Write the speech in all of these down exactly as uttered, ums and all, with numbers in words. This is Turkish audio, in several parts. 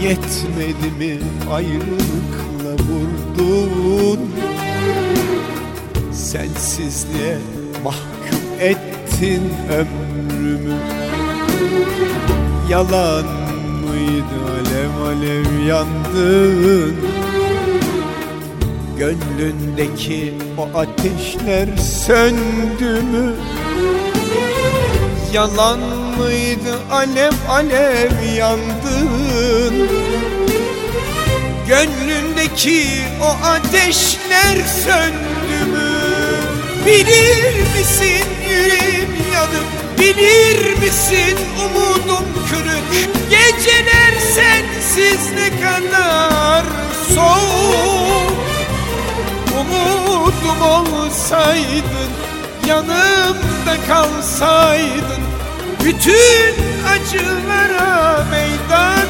Yetmedi mi ayrılıkla vurdun, sensizliğe mahkum ettin ömrümü. Yalan mıydı alev alev yandın, gönlündeki o ateşler söndü mü? Yalan mıydı alev alev yandın, gönlündeki o ateşler söndü mü? Bilir misin yüreğim yanıp, bilir misin umudum kırık, geceler sensiz ne kadar soğuk. Umudum olsaydın, yanımda kalsaydın, bütün acılara meydan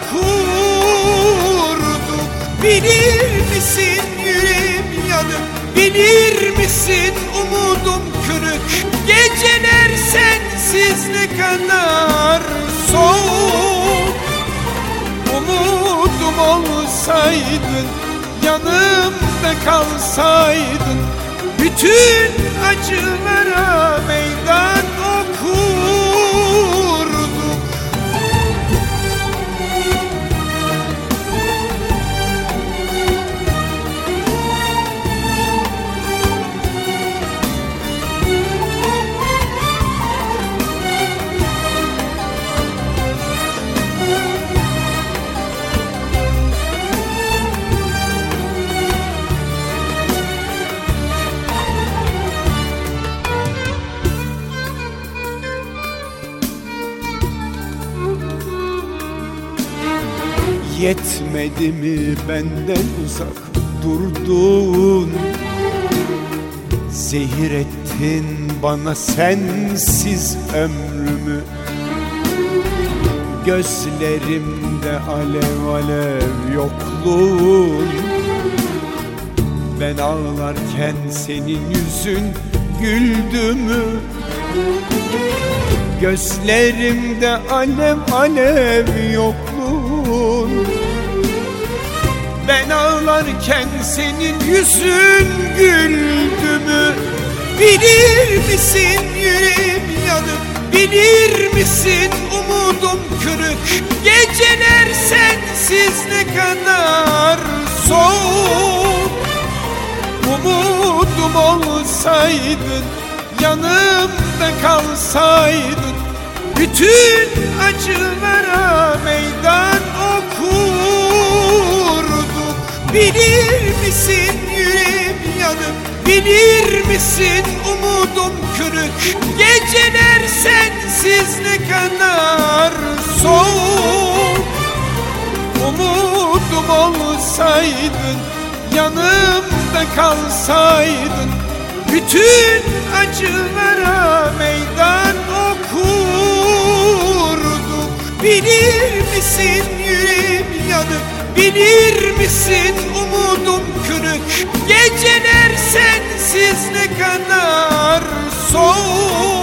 okurduk. Bilir misin yüreğim yanıp, bilir misin umudum kırık, geceler sensiz ne kadar soğuk. Umudum olsaydın, yanımda kalsaydın, bütün acılara meydan okurduk. Yetmedi mi benden uzak durdun, zehir ettin bana sensiz ömrümü. Gözlerimde alev alev yokluğun, ben ağlarken senin yüzün güldü mü? Gözlerimde alev alev yokluğun, ben ağlarken senin yüzün güldü mü? Bilir misin yüreğim yanıp, bilir misin umudum kırık, geceler sensiz ne kadar soğuk. Umudum olsaydın, yanımda kalsaydın, bütün acılara meydan okurduk. Bilir misin yüreğim yanıp, bilir misin umudum kırık, geceler sensiz ne kadar soğuk. Umudum olsaydın, yanımda kalsaydın, bütün acılara meydan okurduk. Bilir misin yüreğim yanıp, bilir misin umudum kırık, geceler sensiz ne kadar soğuk.